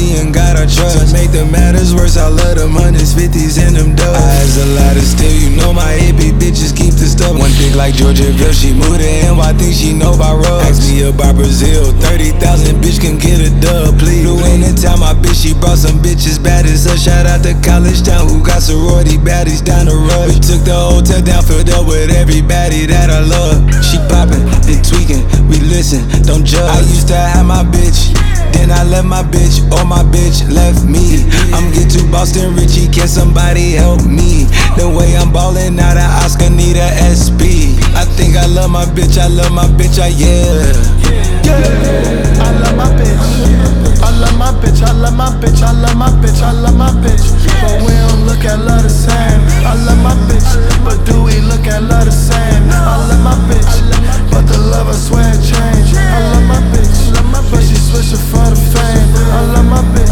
me and God I trust. To make the matters worse, I love them hundreds, 50s, and them dubs. I ask a lot of still, you know my AP bitches keep the stuff. One thing like Georgiaville, she moved to NY, think she know about rugs. Ask me about Brazil, 30,000 bitch can get a dub, please. Flew in and tell my bitch she brought some bitches bad as her. Shout out to College Town who got sorority baddies down the road. We took the hotel down, filled up with everybody that I love. She poppin' and tweaking, we listen, don't judge. I used to have my bitch, then I left my bitch, or my bitch left me. I'm get to Boston Richie, can somebody help me? The way I'm ballin' out of Oscar, need a SP. I think I love my bitch, I love my bitch, yeah. I love my bitch, I love my bitch, I love my bitch, I love my bitch, I love my bitch. But we don't look at love the same. I love my bitch, but do we look at love the same? I love my bitch, but the love I swear changed. I love my bitch, but she switching for the fame. I love my bitch.